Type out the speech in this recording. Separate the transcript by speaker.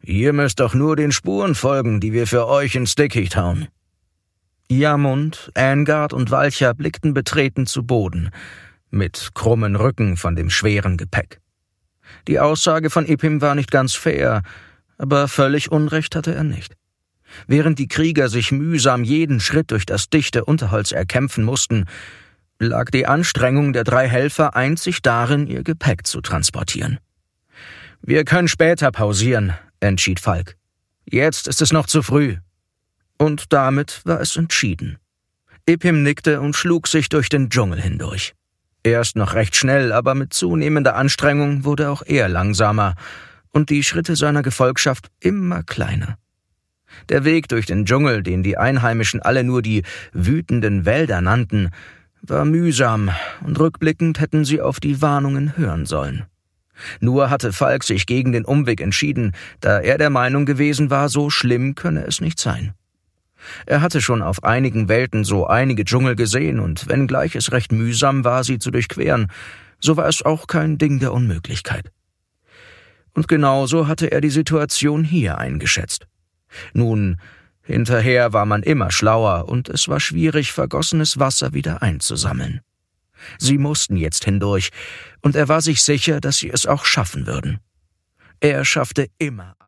Speaker 1: Ihr müsst doch nur den Spuren folgen, die wir für euch ins Dickicht hauen.« Jamund, Angard und Walcher blickten betreten zu Boden, mit krummen Rücken von dem schweren Gepäck. Die Aussage von Ipim war nicht ganz fair, aber völlig Unrecht hatte er nicht. Während die Krieger sich mühsam jeden Schritt durch das dichte Unterholz erkämpfen mussten, lag die Anstrengung der 3 Helfer einzig darin, ihr Gepäck zu transportieren. »Wir können später pausieren«, entschied Falk. »Jetzt ist es noch zu früh.« Und damit war es entschieden. Ipim nickte und schlug sich durch den Dschungel hindurch. Erst noch recht schnell, aber mit zunehmender Anstrengung wurde auch er langsamer und die Schritte seiner Gefolgschaft immer kleiner. Der Weg durch den Dschungel, den die Einheimischen alle nur die wütenden Wälder nannten, war mühsam und rückblickend hätten sie auf die Warnungen hören sollen. Nur hatte Falk sich gegen den Umweg entschieden, da er der Meinung gewesen war, so schlimm könne es nicht sein. Er hatte schon auf einigen Welten so einige Dschungel gesehen und wenngleich es recht mühsam war, sie zu durchqueren, so war es auch kein Ding der Unmöglichkeit. Und genauso hatte er die Situation hier eingeschätzt. Nun, hinterher war man immer schlauer und es war schwierig, vergossenes Wasser wieder einzusammeln. Sie mussten jetzt hindurch und er war sich sicher, dass sie es auch schaffen würden. Er schaffte immer